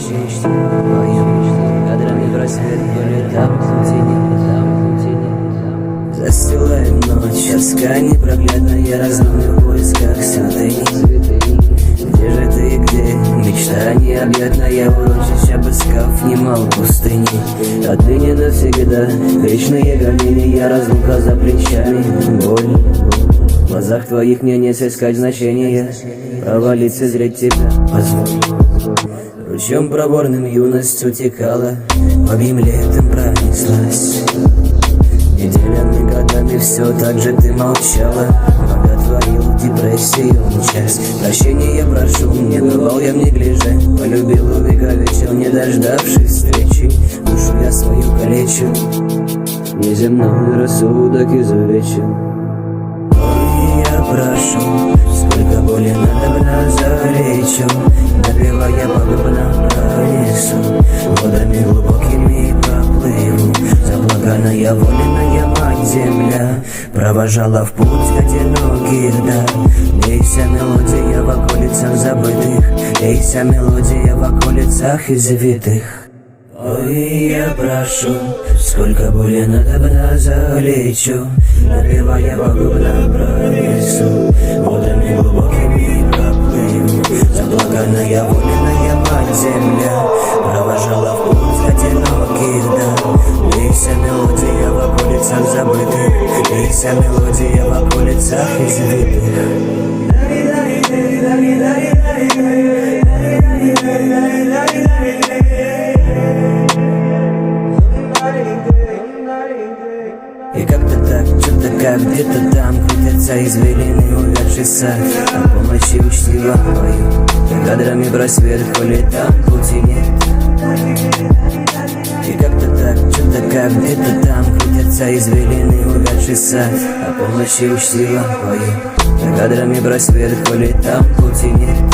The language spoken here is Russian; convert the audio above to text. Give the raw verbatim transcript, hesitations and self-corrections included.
мечте пою. Кадрами просвет по летам, пути нет, там пути нет. Застилает ночь, тоска непроглядная, разломы в поисках святыни. Где же ты, где мечта необъятная, урочище обыскав немало пустыни. Отныне навсегда вечные гонения, разлука за плечами, боль. В глазах твоих мне не сыскать значения, провалиться зреть тебя позволь. Ручьем проворным юность утекала, побьим летом пронеслась. Неделями, годами все так же ты молчала, боготворил депрессию часть. Прощения прошу, не бывал я в неглиже, полюбил, увековечил, не дождавшись встречи. Душу я свою калечу, неземной рассудок изувечил. Ой, я прошу, сколько боли надобно залечу, напевая по губам пронесу, водами глубокими поплыву. Заплаканная, воленная мать земля провожала в путь одиноких, да. Лейся мелодия в околицах забытых, лейся мелодия в околицах извитых. Ой, я прошу, сколько боли надобно залечу, напевая по губам пронесу, водами глубокими проплыву. Заплаканная, воленная мать земля провожала в путь одиноких, да. Лейся мелодия в околицах забытых, лейся мелодия в околицах извитых. И как-то так, что-то как, где-то там крутятся извилины, увядший сад. О помощи учтиво пою, кадрами просвет, коли там пути нет. И как-то так, что-то как, где-то там крутятся извилины, увядший сад. О помощи учтиво пою, кадрами просвет, коли там пути нет.